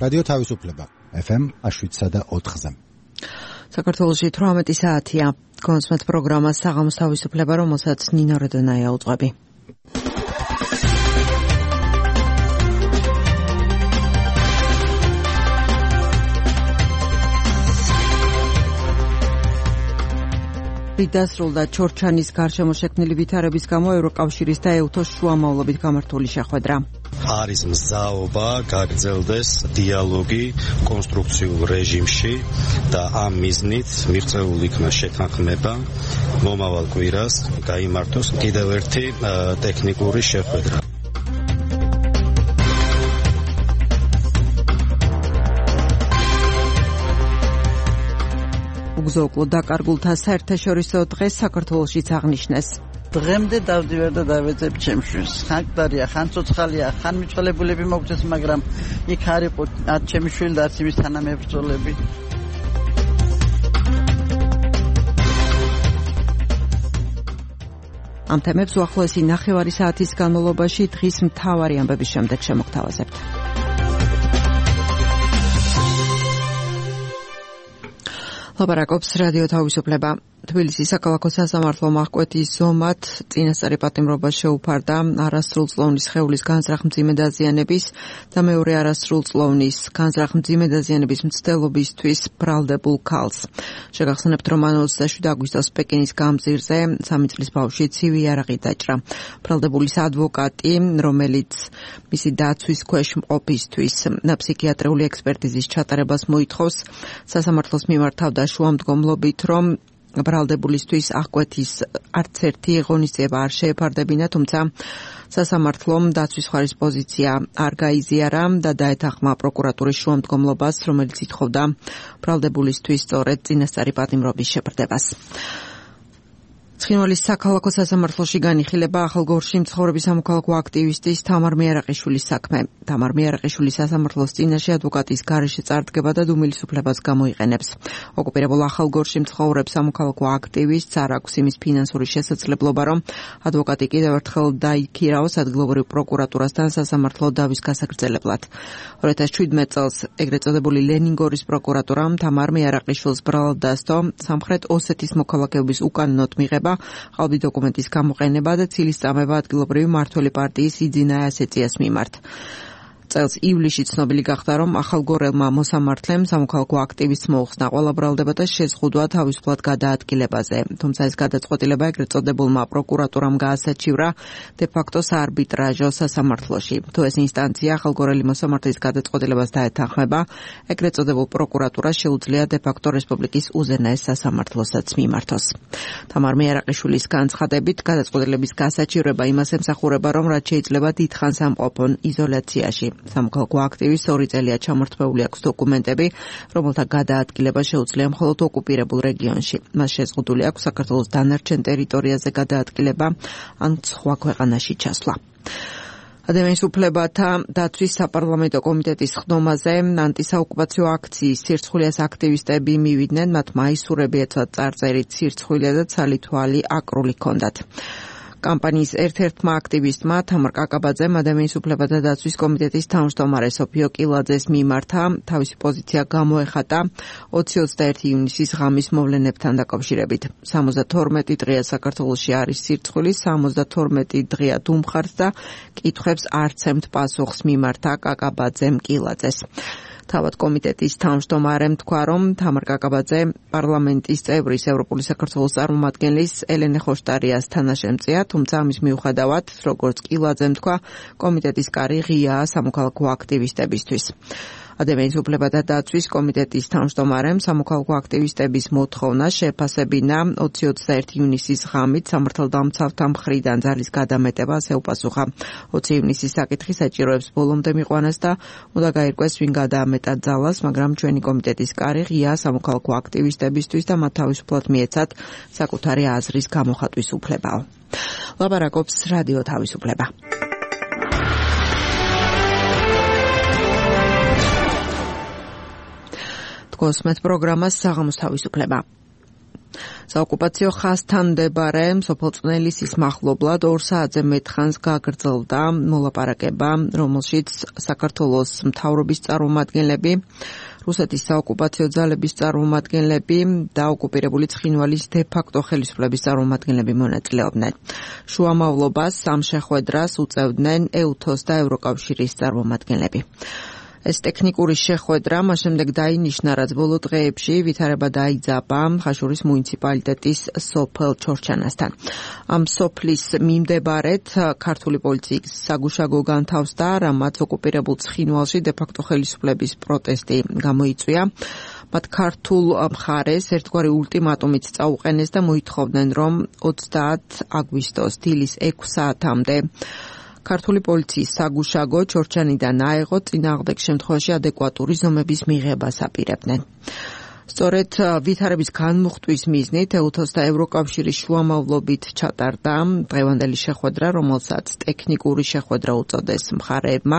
რადიო თავისუფლება FM 107.4-ზე. საქართველოში 18 საათია. კონსმეთ პროგრამა საღამოს თავისუფლება, რომელსაც ნინო როდონაია უძღვები. დასრულდა ჩორჩანის გარშემო შექმნილი ვითარების გამო ევროკავშირის და ეუთოს შუამავლობით გამართული შეხვედრა. არის მზაობა გაგრძელდეს დიალოგი კონსტრუქციულ რეჟიმში და ამ მიზნით მიღწეული იქნა შეთანხმება მომავალ კვირას გაიმართოს კიდევ ერთი ტექნიკური შეხვედრა. უგზო-უკლო დაკარგულთა საერთაშორისო დღეს საქართველოშიც აღნიშნეს. დღემდე დავდივარ და დავეძებ ჩემს შვილს. ხან კდარია, ხან ცოცხალია, ხან მიცვალებულები მოგწეს, მაგრამ იქ არ იყო არც ჩემი შვილი და არც იმის თანამებრძოლები. ამ თემებს უახლოესი ნახევარი საათის განმავლობაში დღის მთავარი ამბების შემდეგ შემოგთავაზებთ. ლაპარაკობს რადიო თავისუფლება. თბილისის საქალაქო სასამართლომ აღკვეთის ზომად წინასწარი პატიმრობა შეუფარდა არასრულწლოვნის სხეულის განზრახ-მძიმე დაზიანების და მეორე არასრულწლოვნის განზრახ-მძიმე დაზიანების მცდელობისთვის ბრალდებულ ქალს. შეგახსენებთ, რომ 27 აგვისტოს პეკინის გამზირზე 3 წლის ბავშვი ცივი იარაღით დაჭრა. ბრალდებულის ადვოკატი, რომელიც მისი დაცვის ქვეშ მყოფისთვის ფსიქიატრიული ექსპერტიზის ჩატარებას მოითხოვს, სასამართლოს მიმართავდა შუამდგომლობით, რომ ბრალდებულისთვის აღკვეთის არც ერთი ღონისძიება არ შეეფარდებინა, თუმცა სასამართლომ დაცვის მხარის პოზიცია არ გაიზიარა და დაეთანხმა პროკურატურის შუამდგომლობას, რომელიც ითხოვდა ბრალდებულისთვის სწორედ წინასწარი პატიმრობის შეფრდებას. ცხინვალის საქალაქო სასამართლოში განიხილება ახალგორში მცხოვრები სამოქალაქო აქტივისტის თამარ მეარაყიშვილის საქმე. თამარ მეარაყიშვილი სასამართლოს წინაშე ადვოკატის გარეშე წარდგება და დუმილის უფლებას გამოიყენებს. ოკუპირებულ ახალგორში მცხოვრებ სამოქალაქო აქტივისტს არ აქვს იმის ფინანსური შესაძლებლობა, რომ ადვოკატი კიდევ ერთხელ დაიქირავოს ადგილობრივ პროკურატურასთან სასამართლო დავის გასაგრძელებლად. 2017 წელს ეგრეთ წოდებული ლენინგორის პროკურატურამ თამარ მეარაყიშვილს ბრალად დასდო სამხრეთ ოსეთის მოქალაქეობის უკანონოდ მიღება, ყალბი დოკუმენტის გამოყენება და ცილის წამება ადგილობრივი მმართველი პარტიის იძინა ასეციას მიმართ. წელს ივლისში ცნობილი გახდა, რომ ახალგორელმა მოსამართლემ სამოქალაქო აქტივისტს მოუხსნა ყველა ბრალდება და შეზღუდვა თავისუფლად გადაადგილებაზე. თუმცა ეს გადაწყვეტილება ეგრეთ წოდებულმა პროკურატურამ გაასაჩივრა დე-ფაქტო საარბიტრაჟო სასამართლოში. თუ ეს ინსტანცია ახალგორელი მოსამართლის გადაწყვეტილებას დაეთანხმება, ეგრეთ წოდებულ პროკურატურას შეუძლია დე-ფაქტო რესპუბლიკის უზენაეს სასამართლოსაც მიმართოს. თამარ მეარაყიშვილის განცხადებით, გადაწყვეტილების გასაჩივრება იმას ემსახურება, რომ რაც შეიძლება დიდხანს ამყოფონ იზოლაციაში. სამოქალაქო აქტივისტს 2 წელია ჩამორთმეული აქვს დოკუმენტები, რომელთა გადაადგილება შეუძლია მხოლოდ ოკუპირებულ რეგიონში. მას შეზღუდული აქვს საქართველოს დანარჩენ ტერიტორიაზე გადაადგილება ან სხვა ქვეყანაში ჩასვლა. ადამიანის უფლებათა დაცვის საპარლამენტო კომიტეტის ხდომაზე ანტისაოკუპაციო აქციის სირცხვილიას აქტივისტები მივიდნენ, მათ მაისურები ეცვათ წარწერით სირცხვილია და ცალი-თვალი აკრული ჰქონდათ. კამპანიის ერთ-ერთმა აქტივისტმა თამარ კაკაბაძემ ადამიანის უფლებათა დაცვის კომიტეტის თავმჯდომარე სოფიო კილაძეს მიმართა თავისი პოზიცია გამოეხატა 20-21 ივნისის ღამის მოვლენებთან დაკავშირებით. 72 დღეა საქართველოში არის სირცხვილი, 72 დღეა დუმხარს და კითხვებს არც ემთ პასუხს მიმართა კაკაბაძემ კილაძეს. თავად კომიტეტის თავმჯდომარემ თქვა, რომ თამარ კაკაბაძე პარლამენტის წევრის ევროპული საქართველოს წარმომადგენლის ელენე ხოშტარიას თანაშემწეა, თუმცა ამის მიუხედავად, როგორც კილაძემ თქვა, კომიტეტის კარი ღიაა სამოქალაქო აქტივისტებისთვის. ადამიანის უფლებათა დაცვის კომიტეტის თავმჯდომარემ სამოქალაქო აქტივისტების მოთხოვნა შეეფასებინა 20-21 ივნისის ღამით სამართალდამცავთა მხრიდან ძალის გადამეტებას ეუპასუხა. 20 ივნისის საკითხი საჭიროებს ბოლომდე მიყვანას და უნდა გაირკვეს ვინ გადაამეტა ძალას, მაგრამ ჩვენი კომიტეტის კარი ღიაა სამოქალაქო აქტივისტებისთვის და მათ თავისუფლად მიეცათ საკუთარი აზრის გამოხატვის უფლებაო. ლაპარაკობს რადიო თავისუფლება. კონსმეთ პროგრამას საღამოს თავისუფლება. საოკუპაციო ხაზთან მდებარე სოფელ წნელისის მახლობლად 2 საათზე მეტ ხანს გაგრძელდა მოლაპარაკება, რომელშიც საქართველოს მთავრობის წარმომადგენლები, რუსეთის საოკუპაციო ძალების წარმომადგენლები და ოკუპირებული ცხინვალის დე-ფაქტო ხელისუფლების წარმომადგენლები მონაწილეობდნენ. შუამავლობას ამ შეხვედრას უწევდნენ EUTHOS და ევროკავშირის წარმომადგენლები. ეს ტექნიკური შეხვედრა მას შემდეგ დაინიშნა, რაც ბოლო დღეებში ვითარება დაიძაბა ხაშურის მუნიციპალიტეტის სოფელ ჩორჩანასთან. ამ სოფლის მიმდებარედ ქართული პოლიციის საგუშაგო განთავსდა, რამაც ოკუპირებულ ცხინვალში დე-ფაქტო ხელისუფლების პროტესტი გამოიწვია. მათ ქართულ მხარეს ერთგვარი ულტიმატუმიც წაუყენეს და მოითხოვდნენ, რომ 30 აგვისტოს დილის 6 საათამდე ქართული პოლიციის საგუშაგო ჩორჩანიდან აეღო, წინააღმდეგ შემთხვევაში ადეკვატური ზომების მიღებას აპირებდნენ. სწორედ ვითარების განმუხტვის მიზნით EUTHOS და ევროკავშირის შუამავლობით ჩატარდა დღევანდელი შეხვედრა, რომელსაც ტექნიკური შეხვედრა უწოდეს მხარეებმა.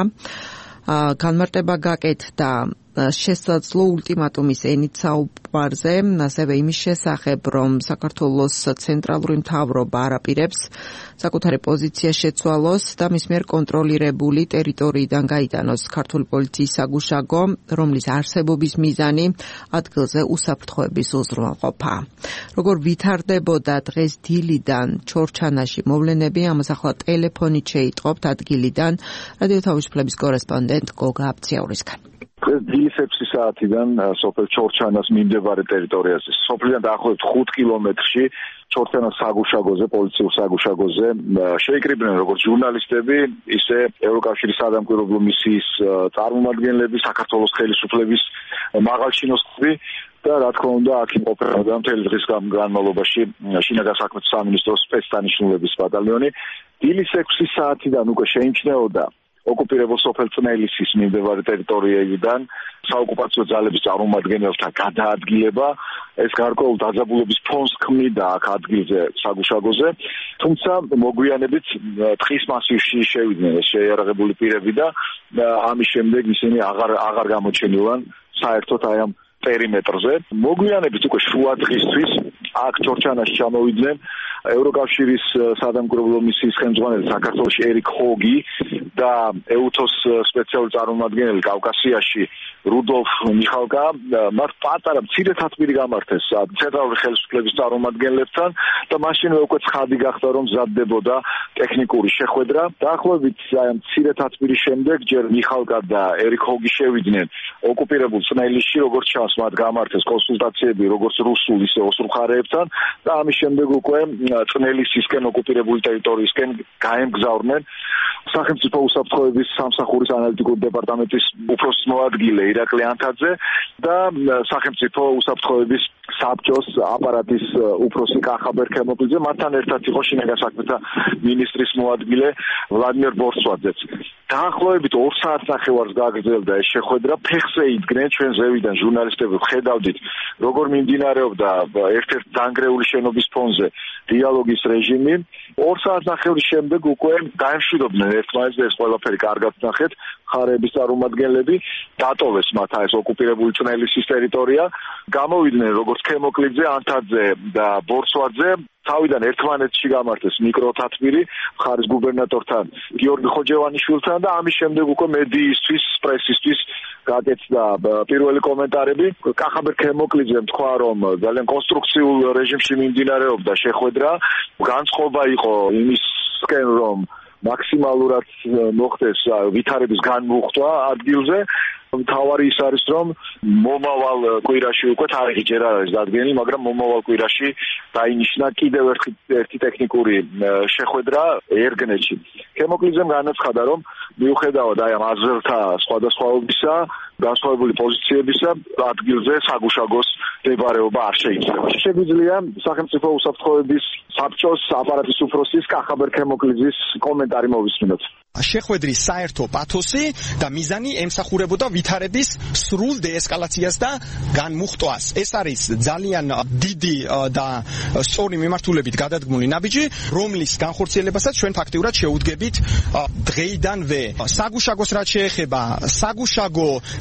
განმარტება გაკეთდა შესაძლო ულტიმატუმის ენით საუბარზე, ასევე იმის შესახებ, რომ საქართველოს ცენტრალური მთავრობა არ აპირებს საკუთარი პოზიცია შეცვალოს და მის მიერ კონტროლირებული ტერიტორიიდან გაიტანოს ქართული პოლიციის საგუშაგო, რომლის არსებობის მიზანი ადგილზე უსაფრთხოების უზრუნველყოფა. როგორ ვითარდებოდა დღეს დილიდან ჩორჩანაში მოვლენები, ამას ახლა ტელეფონით შეიტყობთ ადგილიდან რადიო თავისუფლების კორესპონდენტ გოგა აბციაურისგან. დილის 6 საათიდან სოფელ ჩორჩანას მიმდებარე ტერიტორიაზე, სოფლიდან დაახლოებით 5 კილომეტრში ჩორჩანას საგუშაგოზე, პოლიციურ საგუშაგოზე შეიკრიბნენ როგორც ჟურნალისტები, ისე ევროკავშირის სადამკვირვებლო მისიის წარმომადგენლები, საქართველოს ხელისუფლების მაღალჩინოსნები და რა თქმა უნდა, აქ იმყოფებოდა მთელი დღის განმავლობაში შინაგან საქმეთა სამინისტროს სპეცდანიშნულების ბატალიონი. დილის 6 საათიდან უკვე შეიმჩნეოდა ოკუპირებულ სოფელ წნელისის მიმდებარე ტერიტორიებიდან საოკუპაციო ძალების წარმომადგენელთა გადაადგილება. ეს გარკვეულ დაძაბულობის ფონს ქმნიდა აქ ადგილზე საგუშაგოზე, თუმცა მოგვიანებით ტყის მასივში შევიდნენ ეს შეიარაღებული პირები და ამის შემდეგ ისინი აღარ გამოჩენილან საერთოდ აი ამ პერიმეტრზე. მოგვიანებით უკვე შუა დღისთვის აქ ჩორჩანაში ჩამოვიდნენ ევროკავშირის სადამკვირვებლო მისიის ხელმძღვანელი საქართველოში ერიკ ჰოგი და EUTHOS სპეციალური წარმომადგენელი კავკასიაში რუდოლფ მიხალკა. მათ პატარა მცირე თათბირი გამართეს ცენტრალური ხელისუფლების წარმომადგენლებთან და მაშინვე უკვე ცხადი გახდა, რომ მზადდებოდა ტექნიკური შეხვედრა. დაახლოებით აი ამ მცირე თათბირის შემდეგ ჯერ მიხალკა და ერიკ ჰოგი შევიდნენ ოკუპირებულ წნელისში, როგორც ჩანს, მათ გამართეს კონსულტაციები როგორც რუსულ, ისე ოსურ მხარეებთან და ამის შემდეგ უკვე წნელისისკენ ოკუპირებული ტერიტორიისკენ გაემგზავრნენ სახელმწიფო უსაფრთხოების სამსახურის ანალიტიკური დეპარტამენტის უფროსის მოადგილე ირაკლი ანთაძე და სახელმწიფო უსაფრთხოების საბჭოს აპარატის უფროსი კახაბერ ქემოკლიძე, მათთან ერთად იყო შინაგან საქმეთა მინისტრის მოადგილე ვლადიმერ ბორცვაძეც. დაახლოებით 2 საათს ნახევარს გაგრძელდა ეს შეხვედრა. ფეხზე იდგნენ ჩვენ ზევიდან ჟურნალისტები, ხედავდით როგორ მიმდინარეობდა ერთ-ერთ დანგრეული შენობის ფონზე დიალოგის რეჟიმი. 2 საათს ნახევრის შემდეგ უკვე გაემშვიდობდნენ ერთმანეთს და ეს ყველაფერი კარგად ნახეთ. მხარეების წარმომადგენლები დატოვეს მათ ეს ოკუპირებული წნელისის ტერიტორია. გამოვიდნენ როგორც ქემოკლიძე, ანთაძე და ბორცვაძე. თავიდან ერთმანეთში გამართეს მიკროთათბირი მხარის გუბერნატორთან გიორგი ხოჯევანიშვილთან და ამის შემდეგ უკვე მედიისთვის, პრესისთვის გაკეთდა პირველი კომენტარები. კახაბერ ქემოკლიძემ თქვა, რომ ძალიან კონსტრუქციულ რეჟიმში მიმდინარეობდა შეხვედრა. განწყობა იყო იმისკენ, რომ მაქსიმალურად მოხდეს ვითარების განმუხტვა ადგილზე. მთავარი ის არის, რომ მომავალ კვირაში უკვე თარიღი ჯერ არ არის დადგენილი, მაგრამ მომავალ კვირაში დაინიშნა კიდევ ერთი ტექნიკური შეხვედრა ერგნეთში. ქემოკლიძემ განაცხადა, რომ მიუხედავად აი ამ აზრთა სხვადასხვაობისა, განსხვავებული პოზიციებისა, ადგილზე საგუშაგოს მდებარეობა არ შეიძლება. შეგვიძლია სახელმწიფო უსაფრთხოების საბჭოს აპარატის უფროსის კახაბერ ქემოკლიძის კომენტარი მოვისმინოთ. შეხვედრის საერთო პათოსი და მიზანი ემსახურებოდა ვითარების სრულ დეესკალაციას და განმუხტვას. ეს არის ძალიან დიდი და სწორი მიმართულებით გადადგმული ნაბიჯი, რომლის განხორციელებასაც ჩვენ ფაქტიურად შეუდგებით დღეიდანვე. საგუშაგოს რაც შეეხება, საგუშაგო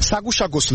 საგუშაგოს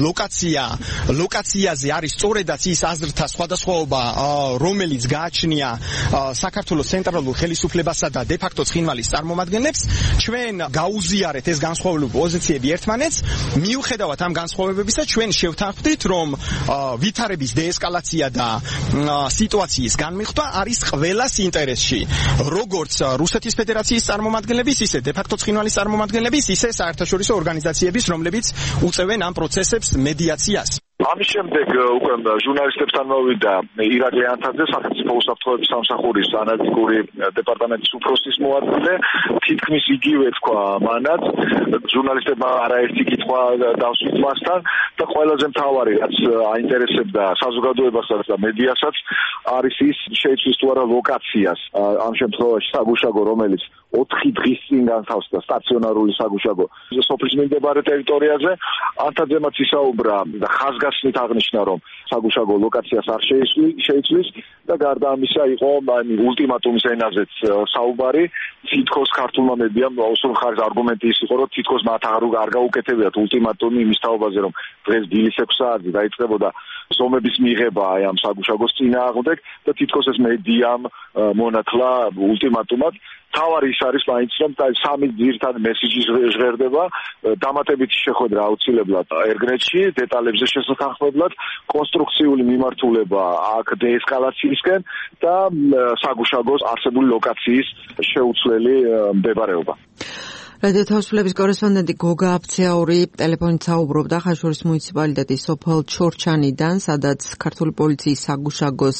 ლოკაციაზე არის სწორედაც ის აზრთა სხვადასხვაობა, რომელიც გააჩნია საქართველოს ცენტრალურ ხელისუფლებასა და დე-ფაქტო ცხინვალის წარმომადგენლებს. ჩვენ გაუზიარეთ ეს განსხვავებული პოზიციები ერთმანეთს. მიუხედავად ამ განსხვავებებისა, ჩვენ შევთანხმდით, რომ ვითარების დეესკალაცია და სიტუაციის განმეხვდა არის ყველას ინტერესში. როგორც რუსეთის ფედერაციის წარმომადგენლების, ისე დე-ფაქტო ცხინვალის წარმომადგენლების, ისე საერთაშორისო ორგანიზაციების, რომლებიც უწევენ ამ პროცესებს მედიაციას. ამის შემდეგ უკვე ჟურნალისტებთან მოვიდა ირაკლი ანთაძე, სახელმწიფო უსაფრთხოების სამსახურის ანალიტიკური დეპარტამენტის უფროსის მოადგილე. თითქმის იგივე თქვა მანაც, ჟურნალისტებმა არაერთი კითხვა დავსვით მასთან და ყველაზე მთავარი, რაც აინტერესებდა საზოგადოებასაც და მედიასაც, არის ის, შეიცვის თუ არა ლოკაციას. ამ შემთხვევაში საგუშაგო, რომელიც 4 დღის წინ განთავსდა სტაციონარული საგუშაგო სოფლის მიმდებარე ტერიტორიაზე. ანთაძემაც ისაუბრა და ხაზგასმით აღნიშნა, რომ საგუშაგო ლოკაციას არ შეიცვის და გარდა ამისა იყო ულტიმატუმის ენაზეც საუბარი. თითქოს ქართულმა მედიამ ოსურ მხარეს არგუმენტი ის იყო, რომ თითქოს მათ არ გაუკეთებიათ ულტიმატუმი იმის თაობაზე, რომ დღეს დილის 6 საათზე დაიწყებოდა ზომების მიღება ამ საგუშაგოს წინააღმდეგ და თითქოს ეს მედიამ მონათლა ულტიმატუმად. თავარი ის არის მაინც, რომ სამი ძირითადი მესიჯი ჟღერდება, დამატებითი შეხვედრა აუცილებლად ერგნეტში, დეტალებზე შესახმებლად, კონსტრუქციული მიმართულება აქ დეესკალაციისკენ და საგუშაგოს არსებული ლოკაციის შეუცვლელი მდებარეობა. რადიო თავისუფლების კორესპონდენტი გოგა აფცეაური ტელეფონით საუბრობდა ხაშურის მუნიციპალიტეტის სოფელ ჩორჩანიდან, სადაც ქართული პოლიციის საგუშაგოს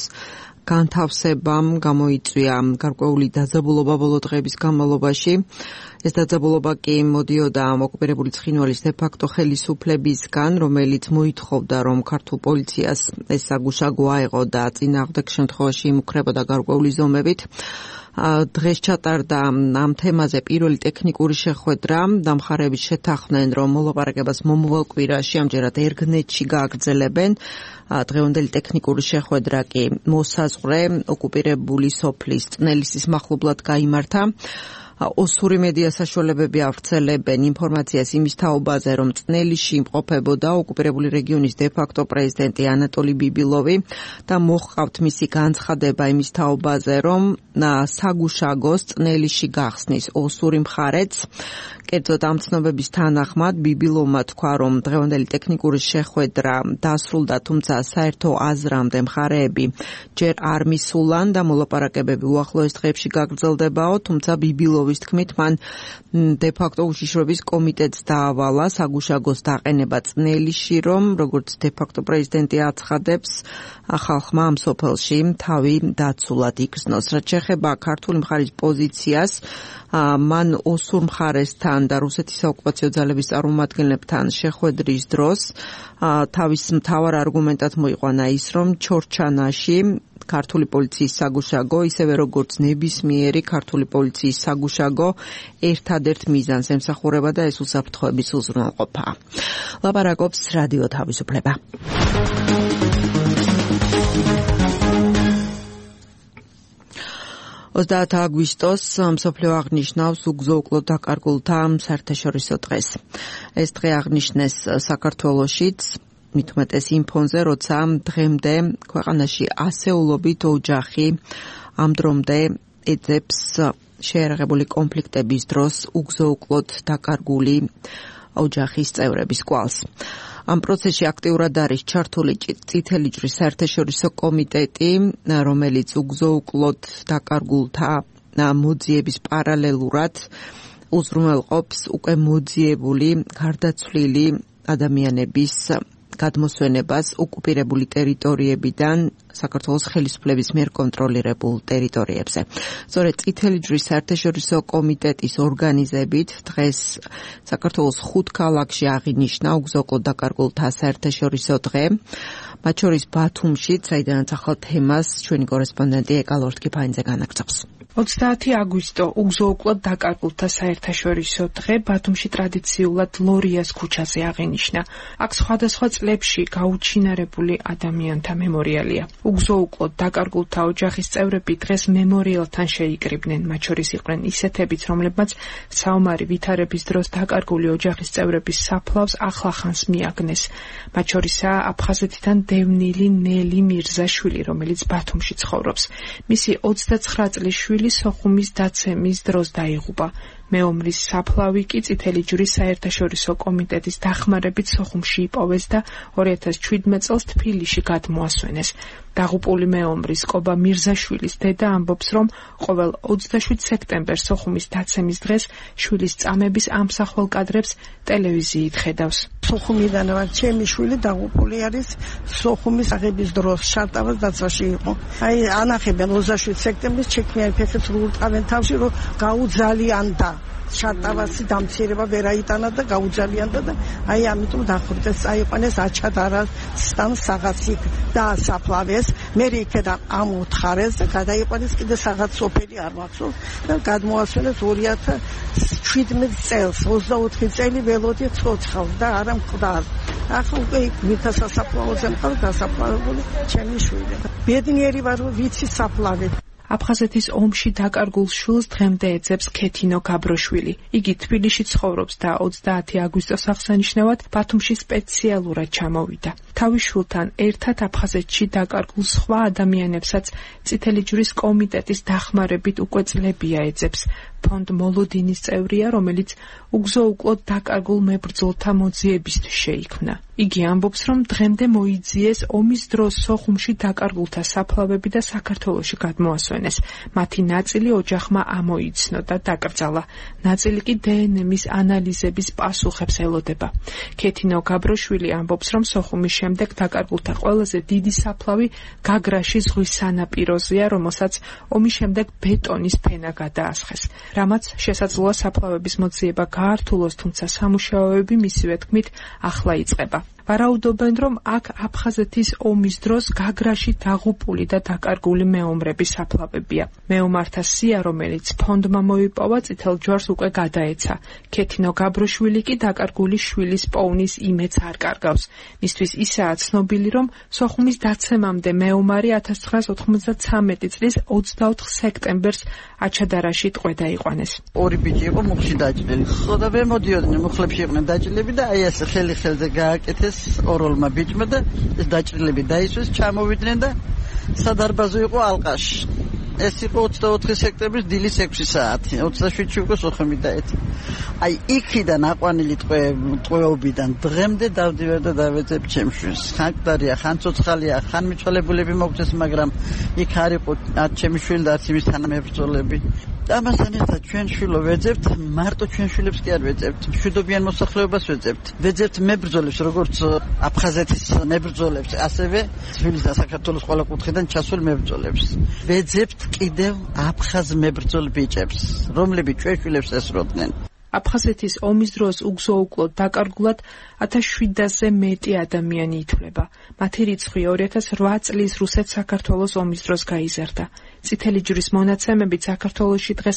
განთავსებამ გამოიწვია გარკვეული დაძაბულობა ბოლო დღეების განმავლობაში. ეს დაძაბულობა კი მოდიოდა ოკუპირებული ცხინვალის დე-ფაქტო ხელისუფლებისგან, რომელიც მოითხოვდა, რომ ქართულ პოლიციას ეს საგუშაგო აეღო და წინააღმდეგ შემთხვევაში იმუქრებოდა გარკვეული ზომებით. დღეს ჩატარდა ამ თემაზე პირველი ტექნიკური შეხვედრა. დამხარები შეთანხმდნენ, რომ მოლაპარაკებას მომავალ კვირაში ამჯერად ერგნეტში გააგრძელებენ. დღევანდელი ტექნიკური შეხვედრა კი მოსაზღვრე ოკუპირებული სოფლის წნელისის მახლობლად გაიმართა. ოსური მედია საშუალებები ავრცელებენ ინფორმაციას იმის თაობაზე, რომ წნელისში იმყოფებოდა ოკუპირებული რეგიონის დე-ფაქტო პრეზიდენტი ანატოლი ბიბილოვი და მოჰყავთ მისი განცხადება იმის თაობაზე, რომ საგუშაგოს წნელისში გახსნის ოსური მხარეც. კერძოდ ამ ცნობების თანახმად ბიბილოვმა თქვა, რომ დღევანდელი ტექნიკური შეხვედრა დასრულდა, თუმცა საერთო აზრამდე მხარეები ჯერ არ მისულან და მოლაპარაკებები უახლოეს დღეებში გაგრძელდებაო, თუმცა ბიბილოვის თქმით, მან დე-ფაქტო უშიშროების კომიტეტს დაავალა საგუშაგოს დაყენება წნელისში, რომ როგორც დე-ფაქტო პრეზიდენტი აცხადებს, ხალხმა ამ სოფელში თავი დაცულად იგრძნოს. რაც შეეხება ქართული მხარის პოზიციას, მან ოსურ მხარესთან და რუსეთის საოკუპაციო ძალების წარმომადგენლებთან შეხვედრის დროს თავის მთავარ არგუმენტად მოიყვანა ის, რომ ჩორჩანაში ქართული პოლიციის საგუშაგო, ისევე როგორც ნებისმიერი ქართული პოლიციის საგუშაგო, ერთადერთ მიზანს ემსახურება და ეს უსაფრთხოების უზრუნველყოფაა. ლაპარაკობს რადიო თავისუფლება. 30 აგვისტოს მსოფლიო აღნიშნავს უგზო-უკლოდ დაკარგულთა საერთაშორისო დღეს. ეს დღე აღნიშნეს საქართველოშიც, მით უმეტეს იმ ფონზე, როცა დღემდე ქვეყანაში ასეულობით ოჯახი ამ დრომდე ეძებს შეერაღებული კონფლიქტების დროს უგზო-უკლოდ დაკარგული ოჯახის წევრების კვალს. ამ პროცესში აქტიურად არის ჩართული წითელი ჯვრის საერთაშორისო კომიტეტი, რომელიც უგზო-უკლოდ დაკარგულთა მოძიების პარალელურად უზრუნველყოფს უკვე მოძიებული გარდაცვლილი ადამიანების გადმოსვენებას ოკუპირებული ტერიტორიებიდან საქართველოს ხელისუფლების მიერ კონტროლირებულ ტერიტორიებზე. სწორედ წითელი ჯვრის საერთაშორისო კომიტეტის ორგანიზებით დღეს საქართველოს 5 ქალაქში აღინიშნა უგზო-უკლოდ დაკარგულთა საერთაშორისო დღე. მათ შორის ბათუმში, საიდანაც ახალ თემას ჩვენი კორესპონდენტი ეკა ლორთქიფანიძე განაგრძობს. 30 აგვისტო უგზო-უკლოდ დაკარგულთა საერთაშორისო დღე ბათუმში ტრადიციულად ლორიას ქუჩაზე აღინიშნა. აქ სხვადასხვა წლებში გაუჩინარებული ადამიანთა მემორიალია. უგზო-უკლოდ დაკარგულთა ოჯახის წევრები დღეს მემორიალთან შეიკრიბნენ, მათ შორის იყვნენ ისეთებიც, რომლებმაც საომარი ვითარების დროს დაკარგული ოჯახის წევრების საფლავს ახლახანს მიაგნეს. მათ შორისაა აფხაზეთიდან დევნილი ნელი მირზაშვილი, რომელიც ბათუმში ცხოვრობს. მისი 29 წლის შვილი სოხუმის დაცემის დროს დაიღუპა. მეომრის საფლავი კი წითელი ჯვრის საერთაშორისო კომიტეტის დახმარებით სოხუმში იპოვეს და 2017 წელს თბილისში გადმოასვენეს. დაღუპული მეომრის კობა მირზაშვილის დედა ამბობს, რომ ყოველ 27 სექტემბერს სოხუმის დაცემის დღეს შვილის წამების ამსახველ კადრებს ტელევიზიით ხედავს. სოხუმიდან ვარ, ჩემი შვილი დაღუპული არის სოხუმის აღების დროს, შარტავას დაცვაში იყო. ანახებენ 27 სექტემბერს ჩექმიანი ფეხით სრულტავენ თავში, რომ გაუძალიანდა. შარტავასი დამცირება ვერ აიტანა და გაუძალიანდა და ამიტომ დახვრიტეს, წაიყვანეს აჩადარასთან საღაცი და საფლავეს. მე იქიდან ამოთხარეს და გადაიყვანეს კიდე საღაც სოფელი არ მახსოვს და გადმოასვენეს 2017 წელს. 24 წელი ველოდი ცოცხალ და არა მკვდარ. ახლა უკვე მითხა სასაფლაოზე მყავს დასაფლავებული ჩემი შვილი. ბედნიერი ვარ, ვიცი საფლავი. აფხაზეთის ომში დაკარგულ შვილს დღემდე ეძებს ქეთინო გაბროშვილი. იგი თბილისში ცხოვრობს და 30 აგვისტოს აღსანიშნავად ბათუმში სპეციალურად ჩამოვიდა. თავის შვილთან ერთად აფხაზეთში დაკარგულ სხვა ადამიანებსაც წითელი ჯვრის კომიტეტის დახმარებით უკვე წლებია ეძებს. ფონდ მოლოდინის წევრია, რომელიც უგზო-უკლოდ დაკარგულ მებრძოლთა მოძიებისთვის შეიქმნა. იგი ამბობს, რომ დღემდე მოიძიეს ომის დროს სოხუმში დაკარგულთა საფლავები და საქართველოში გადმოასვენეს. მათი ნაწილი ოჯახმა ამოიცნო და დაკრძალა. ნაწილი კი დნმ-ის ანალიზების პასუხებს ელოდება. ქეთინო გაბროშვილი ამბობს, რომ სოხუმის შემდეგ დაკარგულთა ყველაზე დიდი საფლავი გაგრაში ზღვის სანაპიროზეა, რომელსაც ომის შემდეგ ბეტონის ფენა გადაასხეს. რამაც შესაძლოა საფლავების მოძიება გაართულოს, თუმცა სამუშაოები მისივე თქმით ახლა იწყება. ვარაუდობენ, რომ აქ აფხაზეთის ომის დროს გაგრაში დაღუპული და დაკარგული მეომრების საფლავებია. მეომართა სია, რომელიც ფონდმა მოიპოვა, წითელ ჯვარს უკვე გადაეცა. ქეთინო გაბროშვილი კი დაკარგული შვილის პოვნის იმედს არ კარგავს. მისთვის ისაა ცნობილი, რომ სოხუმის დაცემამდე მეომარი 1993 წლის 24 სექტემბერს აჩადარაში ტყვედა იყვანეს. ორი ბიჭი იყო მუხში დაჭრილი. ხო და ვერ მოდიოდნენ, მუხლებში იყვნენ დაჭრილები და ასე ხელი-ხელზე გააკეთეს ოროლმა ბიჭმა და ეს დაჭრილები დაისვეს, ჩამოვიდნენ და სადარბაზო იყო ალყაში. ეს იყო 24 სექტემბრის დილის 6 საათი. 27-ში უკვე სოხუმი დაეცა. იქიდან აყვანილი ტყვეობიდან დღემდე დავდივარ და დავეძებ ჩემს შვილს. ხან მკვდარია, ხან ცოცხალია, ხან მიცვალებულები მოგწეს, მაგრამ იქ არ იყო არც ჩემი შვილი და არც იმის თანამებრძოლები. ამასთან ერთად ჩვენ შვილო ვეძებთ, მარტო ჩვენ შვილებს კი არ ვეძებთ, მშვიდობიან მოსახლეობას ვეძებთ. ვეძებთ მებრძოლებს, როგორც აფხაზეთის მებრძოლებს, ასევე თბილისის და საქართველოს ყველა კუთხიდან ჩასულ მებრძოლებს. ვეძებთ კიდევ აფხაზ მებრძოლ ბიჭებს, რომლებიც ჩვენ შვილებს ესროდნენ. აფხაზეთის ომის დროს უგზო-უკლოდ დაკარგულად 1700-ზე მეტი ადამიანი ითვლება. მათი რიცხვი 2008 წლის რუსეთ-საქართველოს ომის დროს გაიზარდა. წითელი ჯვრის მონაცემებით საქართველოში დღეს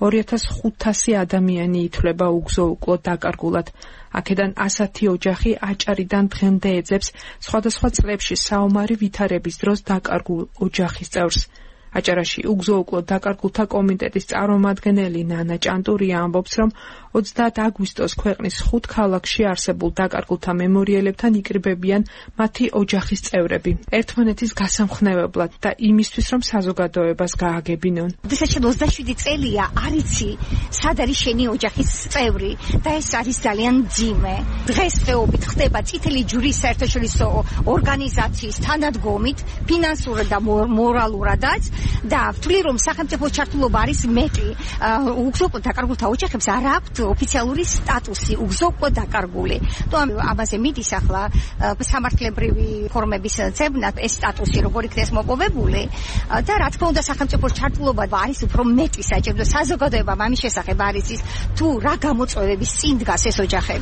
2500 ადამიანი ითვლება უგზო-უკლოდ დაკარგულად. აქედან 110 ოჯახი აჭარიდან დღემდე ეძებს სხვადასხვა წლებში საომარი ვითარების დროს დაკარგულ ოჯახის წევრს. აჭარაში უგზო-უკლოდ დაკარგულთა კომიტეტის წარმომადგენელი ნანა ჭანტურია ამბობს, რომ 30 აგვისტოს ქვეყნის 5 ქალაქში არსებულ დაკარგულთა მემორიალებთან იკრიბებიან მათი ოჯახის წევრები, ერთმანეთის გასამხნევებლად და იმისთვის, რომ საზოგადოებას გააგებინონ. როდესაც 27 წელია, არიცი, სად არის შენი ოჯახის წევრი და ეს არის ძალიან მძიმე. დღესდღეობით ხდება წითელი ჯვრის საერთაშორისო ორგანიზაციის თანადგომით, ფინანსურად და მორალურადაც და ვთვლი, რომ სახელმწიფო ჩართულობა არის მეტი. უგზო-უკლოდ დაკარგულთა ოჯახებს არ აქვთ ოფიციალური სტატუსი უგზო-უკლოდ დაკარგული. თუ ამაზე მიდის ახლა სამართლებრივი ფორმების ძებნად ეს სტატუსი როგორ იქნეს მოპოვებული და რა თქმა უნდა სახელმწიფო ჩართულობა არის უფრო მეტი საჭირო. საზოგადოებამ ამის შესახებ არის ის თუ რა გამოწვევების წინ დგას ეს ოჯახები.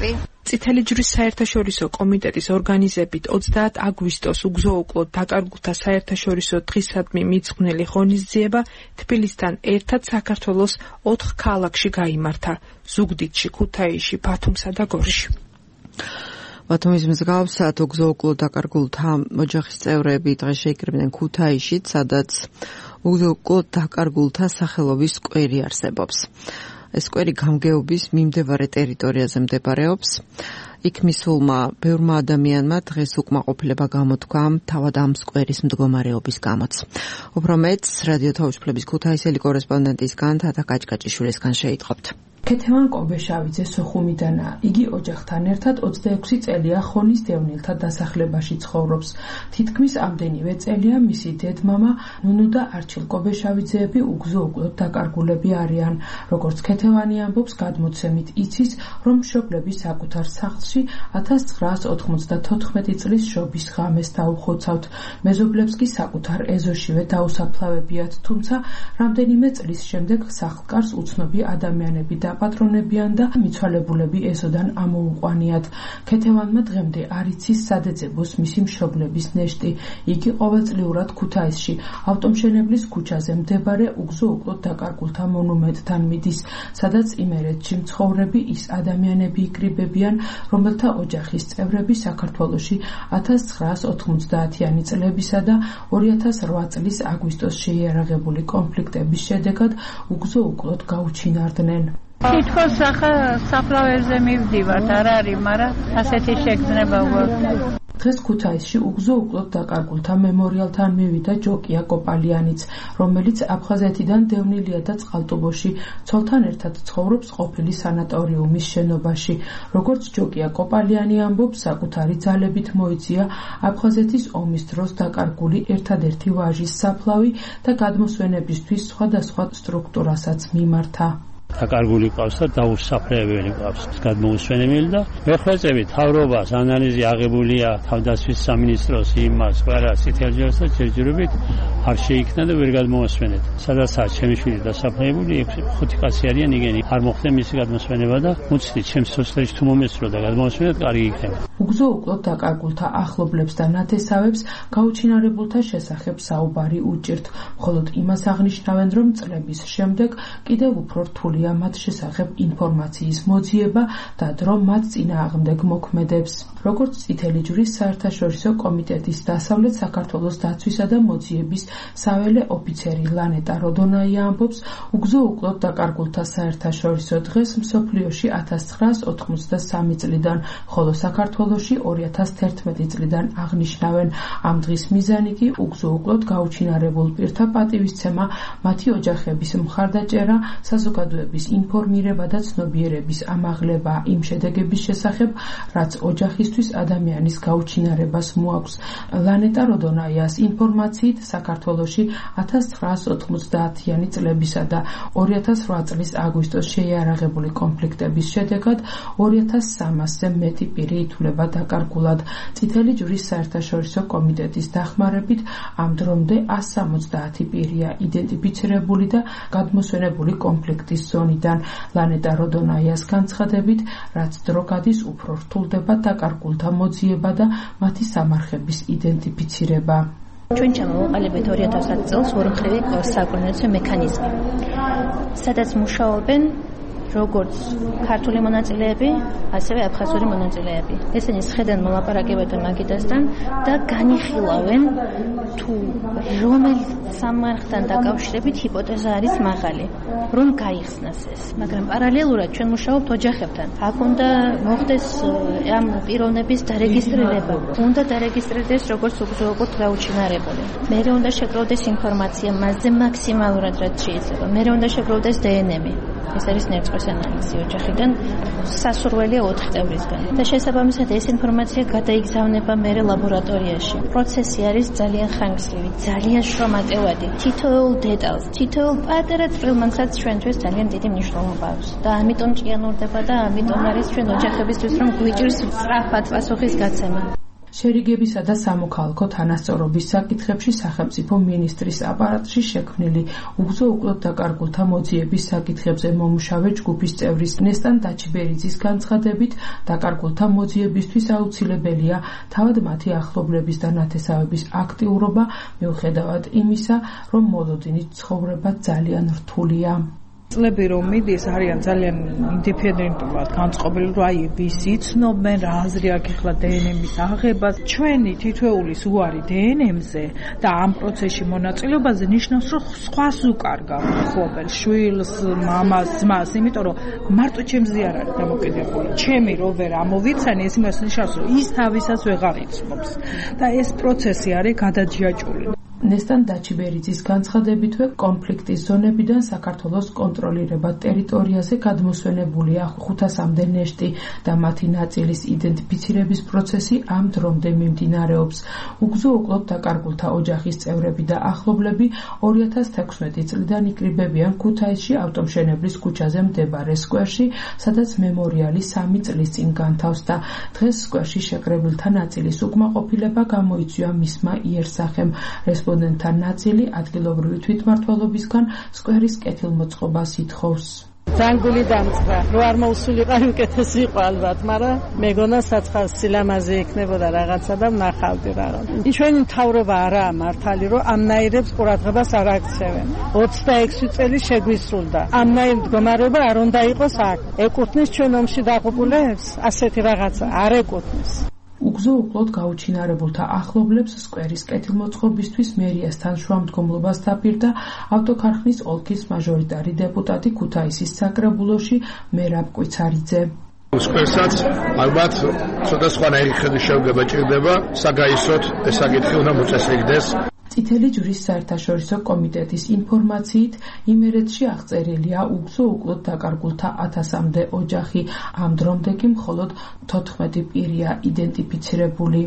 წითელი ჯვრის საერთაშორისო კომიტეტის ორგანიზებით 30 აგვისტოს უგზო-უკლოდ დაკარგულთა საერთაშორისო დღისადმი მიძღვნილი ღონისძიება თბილისთან ერთად საქართველოს 4 ქალაქში გაიმართა: ზუგდიდში, ქუთაისში, ბათუმსა და გორში. ბათუმის მსგავსად უგზო-უკლოდ დაკარგულთა ოჯახის წევრები დღეს შეიკრიბნენ ქუთაისში, სადაც უგზო-უკლოდ დაკარგულთა სახელობის სკვერი არსებობს. ეს სკვერი გამგეობის მიმდებარე ტერიტორიაზე მდებარეობს. იქ მისულმა ბევრმა ადამიანმა დღეს უკმაყოფილება გამოთქვა თავად ამ სკვერის მდგომარეობის გამოც. უფრო მეტს რადიო თავისუფლების ქუთაისელი კორესპონდენტისგან თათა კაჭკაჭიშვილისგან შეიტყობთ. ქეთევან კობეშავიძე სოხუმიდანაა. იგი ოჯახთან ერთად 26 წელია ხონის დევნილთა დასახლებაში ცხოვრობს. თითქმის ამდენივე წელია მისი დედმამა ნუნუ და არჩილ კობეშავიძეები უგზო-უკლოდ დაკარგულები არიან. როგორც ქეთევანი ამბობს, გადმოცემით იცის, რომ მშობლები საკუთარ სახლში 1994 წლის შობის ღამეს დაუხოცავთ. მეზობლებს კი საკუთარ ეზოშივე დაუსაფლავებიათ, თუმცა რამდენიმე წლის შემდეგ სახლკარს უცნობი ადამიანები პატრონებიან და მიცვალებულები ეზოდან ამოუყვანიათ. ქეთევანმა დღემდე არ იცის სად ეძებოს მისი მშობლების ნეშტი. იგი ყოველწლიურად ქუთაისში ავტომშენებლის ქუჩაზე მდებარე უგზო-უკლოდ დაკარგულთა მონუმენტთან მიდის, სადაც იმერეთში მცხოვრები ის ადამიანები იკრიბებიან, რომელთა ოჯახის წევრები საქართველოში 1990-იანი წლებისა და 2008 წლის აგვისტოს შეიარაღებული კონფლიქტების შედეგად უგზო-უკლოდ გაუჩინარდნენ. თითქოს საფლავებზე მივდივართ, არ არის, მაგრამ ასეთი შეგრძნება გვაქვს. დღეს ქუთაისში უგზო-უკლოდ დაკარგულთა მემორიალთან მივიდა ჯოკია კოპალიანიც, რომელიც აფხაზეთიდან დევნილია და წყალტუბოში ცოლთან ერთად ცხოვრობს ყოფილი სანატორიუმის შენობაში. როგორც ჯოკია კოპალიანი ამბობს, საკუთარი ძალებით მოიცია აფხაზეთის ომის დროს დაკარგული ერთადერთი ვაჟის საფლავი და გადმოსვენებისთვის სხვადასხვა სტრუქტურასაც მიმართა. დაკარგული ყავს და დაუსაფლავებელი ყავს გადმოუსვენებელი და მეხვეწები თავრობას ანალიზი აღებულია თავდაცვის სამინისტროს იმას ყველა წითელჯვარს და ჯერჯერობით არ შეიქნა და ვერ გადმოასვენეთ. სადაცაა ჩემი შვილი დასაფლავებული 5 კაცი არიან, იგენი არ მოხდა მისი გადმოსვენება და მუცდი ჩემს სოციალში თუ მომესწრო და გადმოასვენეთ, კარგი იქნება. უგზო-უკლოდ დაკარგულთა ახლობლებს და ნათესავებს გაუჩინარებულთა შესახებ საუბარი უჭირთ, მხოლოდ იმას აღნიშნავენ, რომ წლების შემდეგ კიდევ უფრო რთულია მათ შესახებ ინფორმაციის მოძიება და დრო მათ წინააღმდეგ მოქმედებს. როგორც წითელი ჯვრის საერთაშორისო კომიტეტის დასავლეთ საქართველოს დაცვისა და მოძიების საველე ოფიცერი ლანეტა როდონაია ამბობს, უგზო-უკლოდ დაკარგულთა საერთაშორისო დღეს მსოფლიოში 1993 წლიდან, ხოლო საქართველოში 2011 წლიდან აღნიშნავენ. ამ დღის მიზანი კი უგზო-უკლოდ გაუჩინარებულ პირთა პატივისცემა, მათი ოჯახების მხარდაჭერა, საზოგადოების ინფორმირება და ცნობიერების ამაღლება იმ შედეგების შესახებ, რაც ოჯახისთვის ადამიანის გაუჩინარებას მოაქვს. ლანეტა როდონაიას ინფორმაციით საქართველოში 1990-იანი წლებისა და 2008 წლის აგვისტოს შეიარაღებული კონფლიქტების შედეგად 2300-ზე მეტი პირი ითვლება დაკარგულად. წითელი ჯვრის საერთაშორისო კომიტეტის დახმარებით ამ დრომდე 170 პირია იდენტიფიცირებული და გადმოსვენებული კონფლიქტის ზონიდან. ლანეტა როდონაიას განცხადებით, რაც დრო გადის, უფრო რთულდება დაკარგულთა მოძიება და მათი სამარხების იდენტიფიცირება. ჩვენ ჩამოვაყალიბეთ 2010 წელს ორმხრივი საკოორდინაციო მექანიზმი, სადაც მუშაობენ როგორც ქართული მონაწილეები, ასევე აფხაზური მონაწილეები. ესენი სხედენ მოლაპარაკებათა მაგიდასთან და განიხილავენ თუ რომელ სამარხთან დაკავშირებით ჰიპოთეზა არის მაღალი, რომ გაიხსნას ეს. მაგრამ პარალელურად ჩვენ მუშაობთ ოჯახებთან. აქ უნდა მოხდეს ამ პიროვნების დარეგისტრირება. უნდა დარეგისტრირდეს როგორც უგზო-უკლოდ გაუჩინარებული. მერე უნდა შეგროვდეს ინფორმაცია მასზე მაქსიმალურად რაც შეიძლება. მერე უნდა შეგროვდეს დნმ. ეს არის ნერწყვის ანალიზი ოჯახიდან სასურველია 4 წევრისგან და შესაბამისად ეს ინფორმაცია გადაიგზავნება მერე ლაბორატორიაში. პროცესი არის ძალიან ხანგრძლივი, ძალიან შრომატევადი. თითოეულ დეტალს, თითოეულ პატარა წვრილმანსაც ჩვენთვის ძალიან დიდი მნიშვნელობა აქვს და ამიტომ ჭიანურდება და ამიტომ არის ჩვენ ოჯახებისთვის რომ გვიჭირს სწრაფად პასუხის გაცემა. შერიგებისა და სამოქალაქო თანასწორობის საკითხებში სახელმწიფო მინისტრის აპარატში შექმნილი უგზო-უკვლოდ დაკარგულთა მოძიების საკითხებზე მომუშავე ჯგუფის წევრის ნესტან დაჩიბერიძის განცხადებით, დაკარგულთა მოძიებისთვის აუცილებელია თავად მათი ახლობლების და ნათესავების აქტიურობა, მიუხედავად იმისა, რომ მოლოდინის ცხოვრება ძალიან რთულია. წლები რომ მიდის არიან ძალიან ინდიფერენტულად განწყობილი, რომ აი ვის იცნობენ, რა აზრი აქვს ახლა დნმ-ის აღებას. ჩვენი თითოეულის უარი დნმ-ზე და ამ პროცესში მონაწილეობაზე ნიშნავს, რომ სხვას უკარგავ ხობელ, შვილს, მამას, ძმას, იმიტომ რომ მარტო ჩემზე არ არის დამოკიდებული. ჩემი რო ვერ ამოვიცანი, ეს იმას ნიშნავს, რომ ის თავისას ვეღარ იცნობს და ეს პროცესი არის გადაჯიაჭული. ნესტან დაჩიბერიძის განცხადებითვე კონფლიქტის ზონებიდან საქართველოს კონტროლირებად ტერიტორიაზე გადმოსვენებულია 500-მდე ნეშტი და მათი ნაწილის იდენტიფიცირების პროცესი ამ დრომდე მიმდინარეობს. უგზო-უკვლოდ დაკარგულთა ოჯახის წევრები და ახლობლები 2016 წლიდან იკრიბებიან ქუთაისში ავტომშენებლის ქუჩაზე მდებარე სკვერში, სადაც მემორიალი 3 წლის წინ განთავსდა. დღეს სკვერში შეკრებილთა ნაწილის უკმაყოფილება გამოიწვია მისმა იერსახემ. რესპონდენტთა ნაწილი ადგილობრივი თვითმმართველობისგან სკვერის კეთილმოწყობას ითხოვს. ძანგული დამწყდა, რომ არ მოусულიყარ უკეთესი იყო ალბათ, მაგრამ მეგონა საცხარს სილამაზე იქნებოდა რაღაცა და ვნახავდი რაღაც. ჩვენი მთავრობა არაა მართალი, რომ ამნაირებს ყურადღებას არ აქცევენ. 26 წელი შეგვისრულდა. ამნაირ მდგომარეობა არ უნდა იყოს აქ. ეკუთვნის ჩვენ ომში დაღუპულებს? ასეთი რაღაცა არ ეკუთვნის. უგზო-უკვლოდ გაუჩინარებულთა ახლობლებს სკვერის კეთილმოწყობისთვის მერიასთან შუამდგომლობას დაპირდა ავტოქარხნის ოლქის მაჟორიტარი დეპუტატი ქუთაისის საკრებულოში მერაბ კვიცარიძე. სკვერსაც ალბათ ცოტა სხვანაირი ხედი შეუგება ჭირდება, საგაისოთ ეს საკითხი უნდა მოწესრიგდეს. წითელი ჯვრის საერთაშორისო კომიტეტის ინფორმაციით, იმერეთში აღწერილია უგზო-უკვლოდ დაკარგულთა 1000-მდე ოჯახი, ამ დრომდე კი მხოლოდ 14 პირია იდენტიფიცირებული.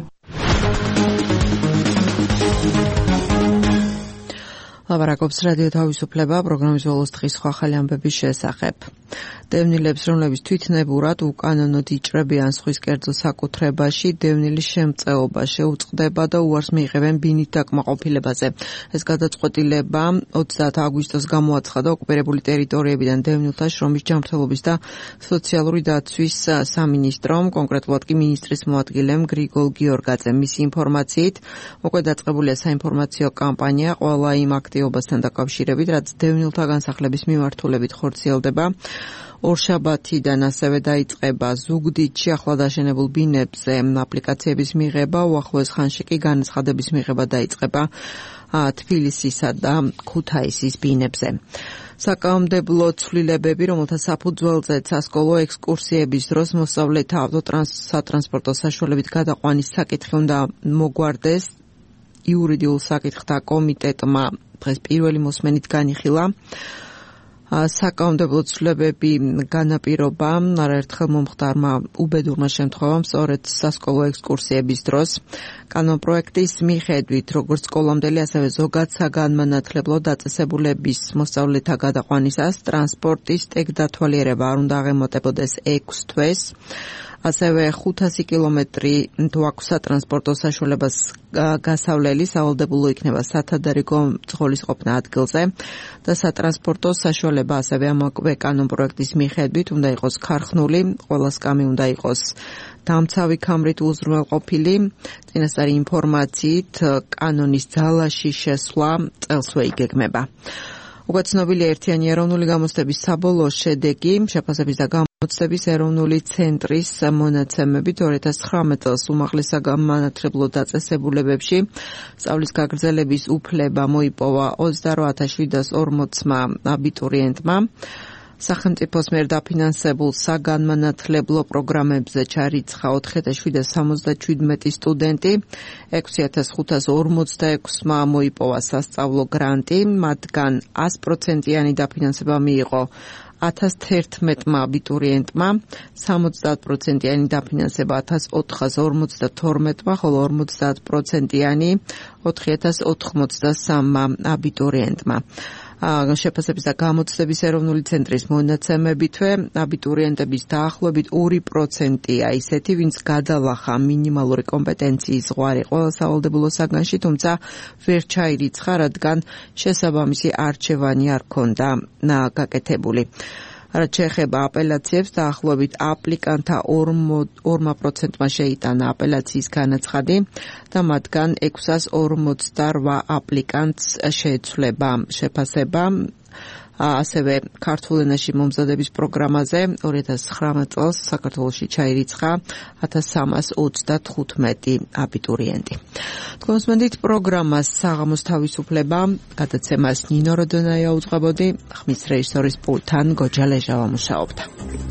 ლაპარაკობს რადიო თავისუფლება, პროგრამის ბოლოს დღის სხვა ახალი ამბების შესახებ. დევნილებს, რომლებიც თვითნებურად უკანონოდ იჭრებიან სხვის კერძო საკუთრებაში, დევნილის შემწეობა შეუწყდება და უარს მიიღებენ ბინით დაკმაყოფილებაზე. ეს გადაწყვეტილება 30 აგვისტოს გამოაცხადა ოკუპირებული ტერიტორიებიდან დევნილთა შრომის ჯანმრთელობის და სოციალური დაცვის სამინისტრომ, კონკრეტულად კი მინისტრის მოადგილემ გრიგოლ გიორგაძემ. მისი ინფორმაციით, უკვე დაწყებულია საინფორმაციო კამპანია ყველა იმ აქტივობასთან დაკავშირებით, რაც დევნილთა განსახლების მიმართულებით ხორციელდება. ორშაბათიდან ასევე დაიწყება ზუგდიდში ახლად აშენებულ ბინებზე აპლიკაციების მიღება, უახლოეს ხანში კი განაცხადების მიღება დაიწყება თბილისისა და ქუთაისის ბინებზე. საკანონმდებლო ცვლილებები, რომელთა საფუძველზე სასკოლო ექსკურსიების დროს მოსწავლეთა სატრანსპორტო საშუალებით გადაყვანის საკითხი უნდა მოგვარდეს, იურიდიულ საკითხთა კომიტეტმა დღეს პირველი მოსმენით განიხილა. საკანონმდებლო ცვლილებები განაპირობა არაერთხელ მომხდარმა უბედურმა შემთხვევამ სწორედ სასკოლო ექსკურსიების დროს. კანონპროექტის მიხედვით, როგორც სკოლამდელი, ასევე ზოგად საგანმანათლებლო დაწესებულების მოსწავლეთა გადაყვანისას ტრანსპორტის ტეგ დათვალიერება არ უნდა აღემატებოდეს 6 თვეს. ასევე 500 კილომეტრი თუ აქვს სატრანსპორტო საშუალებას გასავლელი, სავალდებულო იქნება სათადარიგო მძღოლის ყოფნა ადგილზე და სატრანსპორტო საშუალება ასევე ამავე კანონპროექტის მიხედვით უნდა იყოს ქარხნული, ყველა სკამი უნდა იყოს დამცავი ქამრით უზრუნველყოფილი. წინასწარი ინფორმაციით, კანონის ძალაში შესვლა წელსვე იგეგმება. უკვე ცნობილია ერთიანი ეროვნული გამოცდების საბოლოო შედეგი, შეფასების და გამოცდების ეროვნული ცენტრის მონაცემებით 2019 წელს უმაღლეს საგანმანათლებლო დაწესებულებებში სწავლის გაგრძელების უფლება მოიპოვა 28,740-მა აბიტურიენტმა. სახელმწიფოს მიერ დაფინანსებულ საგანმანათლებლო პროგრამებზე ჩარიცხა 4,777 სტუდენტი, 6,546-მა მოიპოვა სასწავლო გრანტი, მათგან 100%-იანი დაფინანსება მიიღო 1011-მა აბიტურიენტმა, 70%-იანი დაფინანსება 1452-მა, ხოლო 50%-იანი 4083-მა აბიტურიენტმა. შეფასების და გამოცდების ეროვნული ცენტრის მონაცემებითვე აბიტურიენტების დაახლოებით 2%-ია ისეთი, ვინც გადალახა მინიმალური კომპეტენციის ზღვარი ყველა სავალდებულო საგანში, თუმცა ვერ ჩაირიცხა, რადგან შესაბამისი არჩევანი არ ჰქონდა გაკეთებული. რაც შეეხება აპელაციებს, დაახლოებით აპლიკანტთა 2%-მა შეიტანა აპელაციის განაცხადი და მათგან 648 აპლიკანტს შეეცვლება შეფასება. ასევე ქართულ ენაში მომზადების პროგრამაზე 2019 წელს საქართველოში ჩაირიცხა 1335 აბიტურიენტი. თქვენსმენდით პროგრამას საღამოს თავისუფლება, გადაცემას ნინო როდონაია უძღვებოდი, ხმის რეჟისორის პულტთან გოჯა ლეჟავა მუშაობდა.